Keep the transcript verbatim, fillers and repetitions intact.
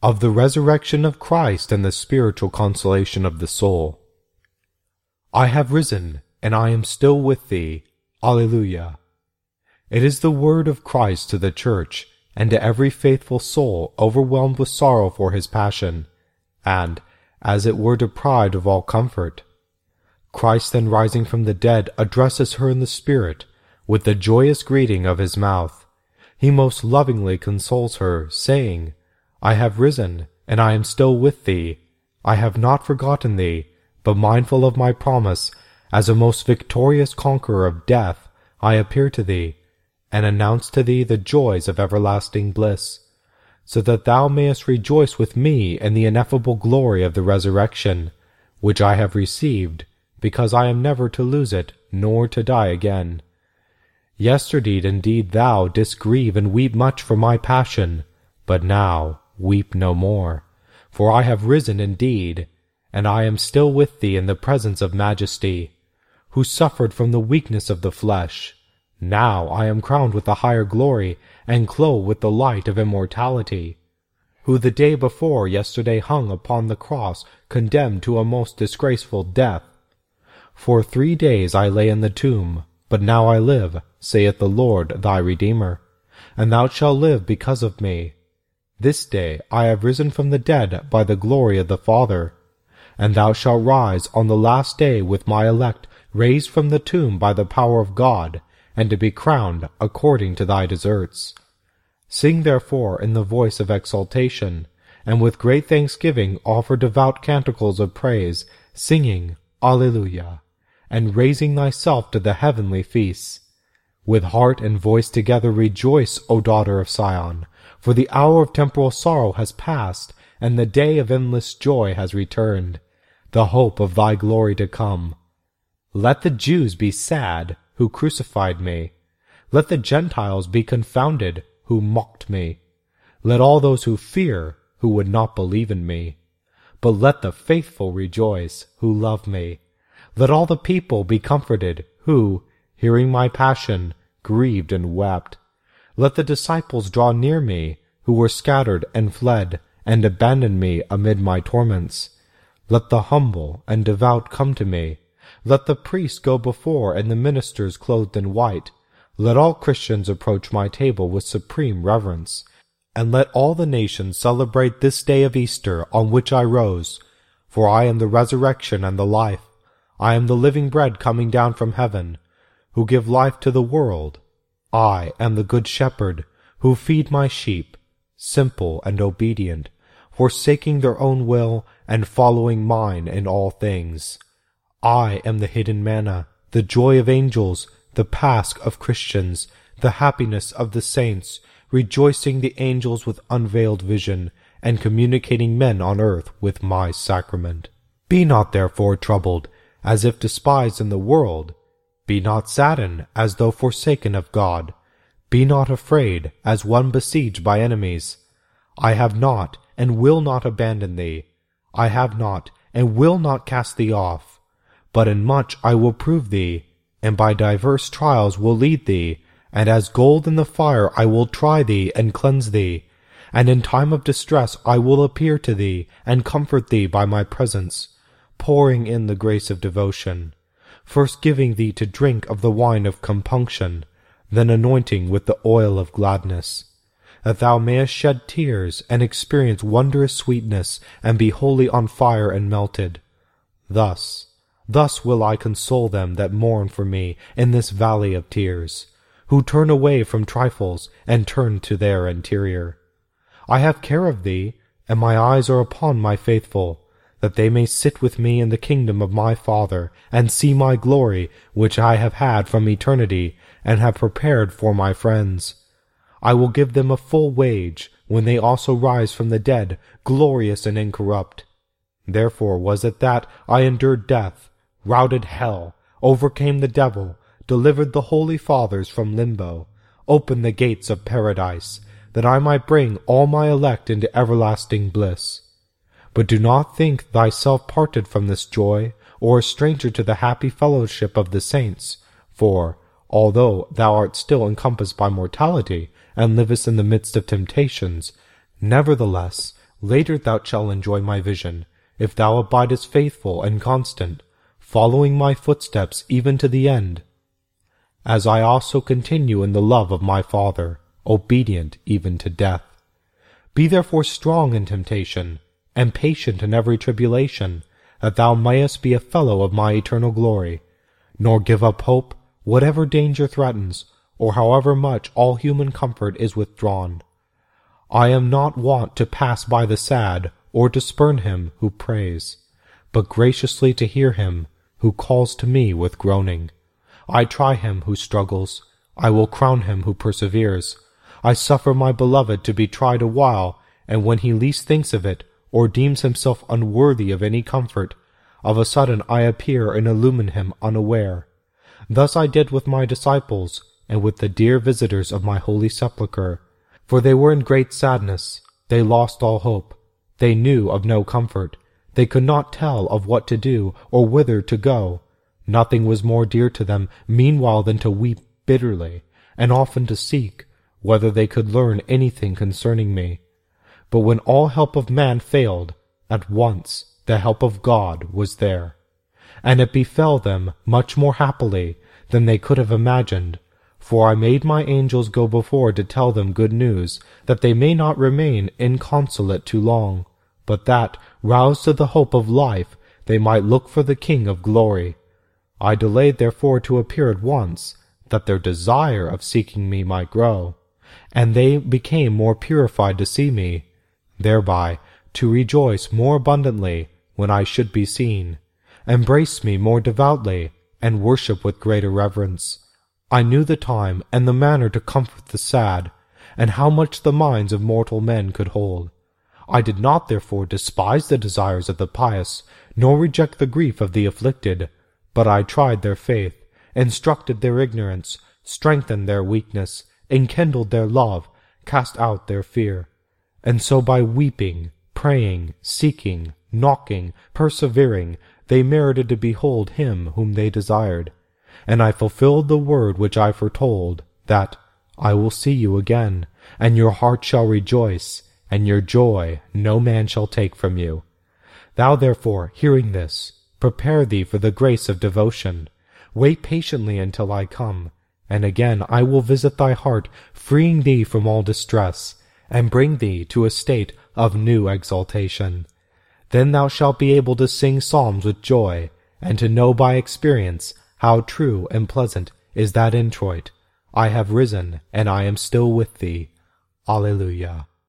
Of the resurrection of Christ and the spiritual consolation of the soul. I have risen, and I am still with thee. Alleluia. It is the word of Christ to the church, and to every faithful soul overwhelmed with sorrow for his passion, and, as it were, deprived of all comfort. Christ then rising from the dead addresses her in the Spirit, with the joyous greeting of his mouth. He most lovingly consoles her, saying, I have risen, and I am still with thee. I have not forgotten thee, but mindful of my promise, as a most victorious conqueror of death, I appear to thee, and announce to thee the joys of everlasting bliss, so that thou mayest rejoice with me in the ineffable glory of the resurrection, which I have received, because I am never to lose it, nor to die again. Yesterday indeed thou didst grieve and weep much for my passion, but now weep no more, for I have risen indeed, and I am still with thee in the presence of Majesty, who suffered from the weakness of the flesh. Now I am crowned with the higher glory, and clothed with the light of immortality, who the day before yesterday hung upon the cross, condemned to a most disgraceful death. For three days I lay in the tomb, but now I live, saith the Lord thy Redeemer, and thou shalt live because of me. This day I have risen from the dead by the glory of the Father, and thou shalt rise on the last day with my elect, raised from the tomb by the power of God, and to be crowned according to thy deserts. Sing therefore in the voice of exultation, and with great thanksgiving offer devout canticles of praise, singing, Alleluia, and raising thyself to the heavenly feasts. With heart and voice together rejoice, O daughter of Sion, for the hour of temporal sorrow has passed, and the day of endless joy has returned, the hope of thy glory to come. Let the Jews be sad, who crucified me. Let the Gentiles be confounded, who mocked me. Let all those who fear, who would not believe in me. But let the faithful rejoice, who love me. Let all the people be comforted, who, hearing my passion, grieved and wept. Let the disciples draw near me, who were scattered and fled, and abandoned me amid my torments. Let the humble and devout come to me. Let the priests go before, and the ministers clothed in white. Let all Christians approach my table with supreme reverence. And let all the nations celebrate this day of Easter on which I rose. For I am the resurrection and the life. I am the living bread coming down from heaven, who give life to the world. I am the good shepherd, who feed my sheep, simple and obedient, forsaking their own will and following mine in all things. I am the hidden manna, the joy of angels, the Pasch of Christians, the happiness of the saints, rejoicing the angels with unveiled vision, and communicating men on earth with my sacrament. Be not therefore troubled, as if despised in the world. Be not saddened, as though forsaken of God. Be not afraid, as one besieged by enemies. I have not, and will not abandon thee. I have not, and will not cast thee off. But in much I will prove thee, and by diverse trials will lead thee, and as gold in the fire I will try thee and cleanse thee. And in time of distress I will appear to thee, and comfort thee by my presence, pouring in the grace of devotion, first giving thee to drink of the wine of compunction, then anointing with the oil of gladness, that thou mayest shed tears, and experience wondrous sweetness, and be wholly on fire and melted. Thus, thus will I console them that mourn for me in this valley of tears, who turn away from trifles, and turn to their interior. I have care of thee, and my eyes are upon my faithful, that they may sit with me in the kingdom of my Father, and see my glory, which I have had from eternity, and have prepared for my friends. I will give them a full wage, when they also rise from the dead, glorious and incorrupt. Therefore was it that I endured death, routed hell, overcame the devil, delivered the holy fathers from limbo, opened the gates of paradise, that I might bring all my elect into everlasting bliss. But do not think thyself parted from this joy, or a stranger to the happy fellowship of the saints, for, although thou art still encompassed by mortality, and livest in the midst of temptations, nevertheless Later thou shalt enjoy my vision, if thou abidest faithful and constant, following my footsteps even to the end, as I also continue in the love of my Father, obedient even to death. Be therefore strong in temptation, and patient in every tribulation, that thou mayest be a fellow of my eternal glory. Nor give up hope, whatever danger threatens, or however much all human comfort is withdrawn. I am not wont to pass by the sad, or to spurn him who prays, but graciously to hear him who calls to me with groaning. I try him who struggles, I will crown him who perseveres. I suffer my beloved to be tried a while, and when he least thinks of it, or deems himself unworthy of any comfort, of a sudden I appear and illumine him unaware. Thus I did with my disciples, and with the dear visitors of my holy sepulchre. For they were in great sadness, they lost all hope, they knew of no comfort, they could not tell of what to do, or whither to go. Nothing was more dear to them meanwhile than to weep bitterly, and often to seek, whether they could learn anything concerning me. But when all help of man failed, at once the help of God was there. And it befell them much more happily than they could have imagined, for I made my angels go before to tell them good news, that they may not remain inconsolate too long, but that, roused to the hope of life, they might look for the King of glory. I delayed therefore to appear at once, that their desire of seeking me might grow, and they became more purified to see me, thereby to rejoice more abundantly when I should be seen, embrace me more devoutly, and worship with greater reverence. I knew the time and the manner to comfort the sad, and how much the minds of mortal men could hold. I did not therefore despise the desires of the pious, nor reject the grief of the afflicted, but I tried their faith, instructed their ignorance, strengthened their weakness, enkindled their love, cast out their fear. And so by weeping, praying, seeking, knocking, persevering, they merited to behold him whom they desired. And I fulfilled the word which I foretold, that I will see you again, and your heart shall rejoice, and your joy no man shall take from you. Thou therefore, hearing this, prepare thee for the grace of devotion. Wait patiently until I come, and again I will visit thy heart, freeing thee from all distress, and bring thee to a state of new exaltation. Then thou shalt be able to sing psalms with joy, and to know by experience how true and pleasant is that introit, I have risen, and I am still with thee. Alleluia.